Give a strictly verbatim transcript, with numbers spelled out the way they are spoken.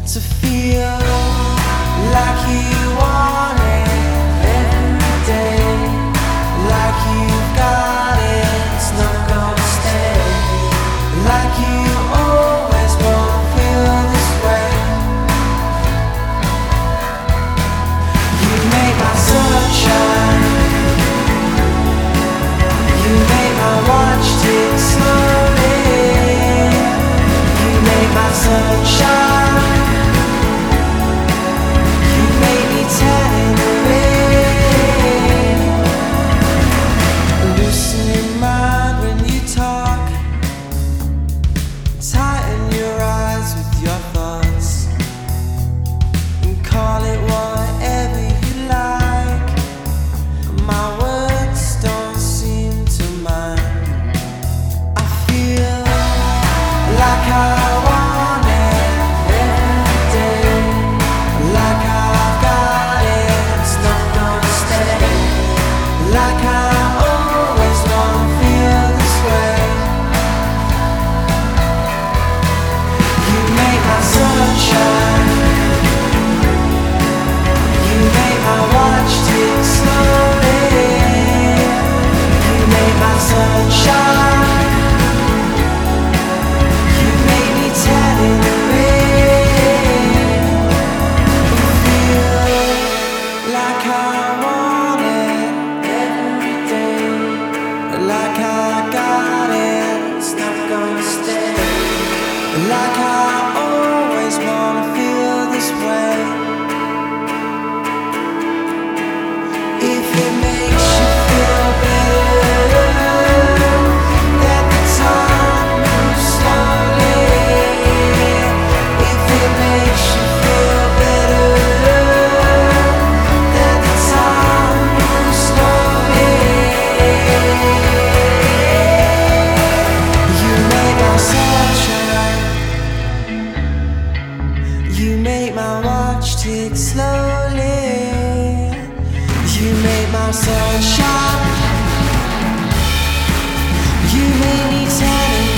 to feel like you want it every day, like you've got it, it's not gonna stay, like you always won't feel this way. You make my sunshine, you make my watch tick slowly, you make my sunshine. Like I always wanna feel this way. If it makes you feel better that the time moves slowly, if it makes you feel better that the time moves slowly, you make my sunshine. You make my watch tick slowly. You make my sunshine. You make me tell